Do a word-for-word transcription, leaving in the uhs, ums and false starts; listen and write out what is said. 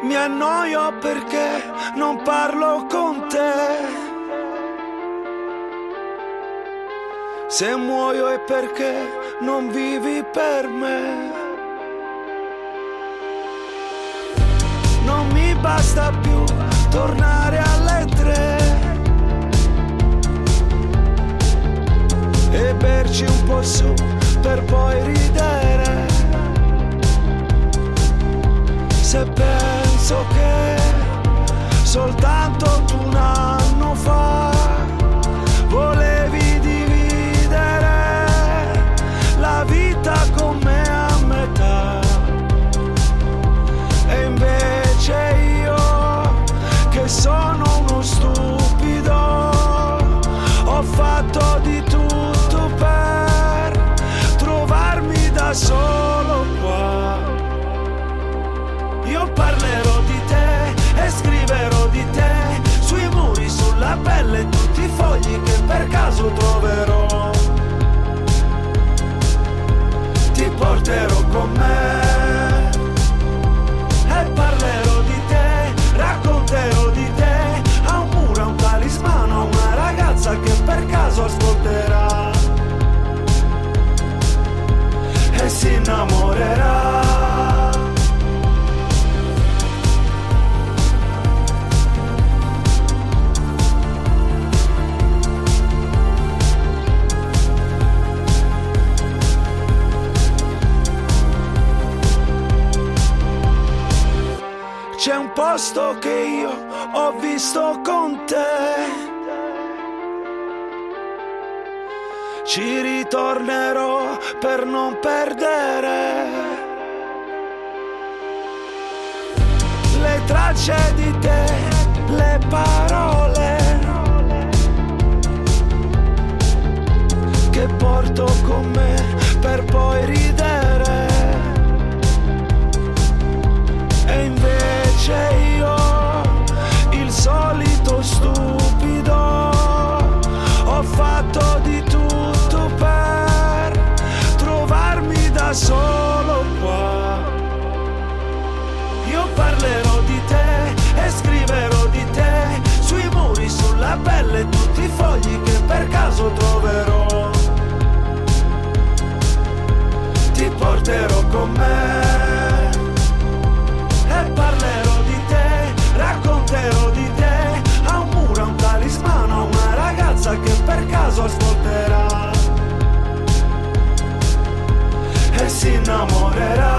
Mi annoio perché non parlo con te. Se muoio è perché non vivi per me. Non mi basta più tornare alle tre e berci un po' su per poi ridere. Se penso che soltanto tu un anno fa volevi dividere la vita con me a metà, e invece io che sono uno stupido ho fatto di tutto per trovarmi da solo qua. Io parlerò di te e scriverò di te sui muri, sulla pelle, tutti i fogli che per caso troverò. Ti porterò con me e parlerò di te, racconterò di te a un muro, a un talismano, a una ragazza che per caso ascolterà e si innamorerà. C'è un posto che io ho visto con te, ci ritornerò per non perdere le tracce di te, le parole che porto con me per poi ridere. E invece io, il solito stupido, ho fatto di tutto per trovarmi da solo qua. Io parlerò di te e scriverò di te sui muri, sulla pelle, tutti i fogli che per caso troverò. Ti porterò con me e parlerò di te, racconterò di te a un muro, a un talismano, a una ragazza che per caso ascolterà e si innamorerà.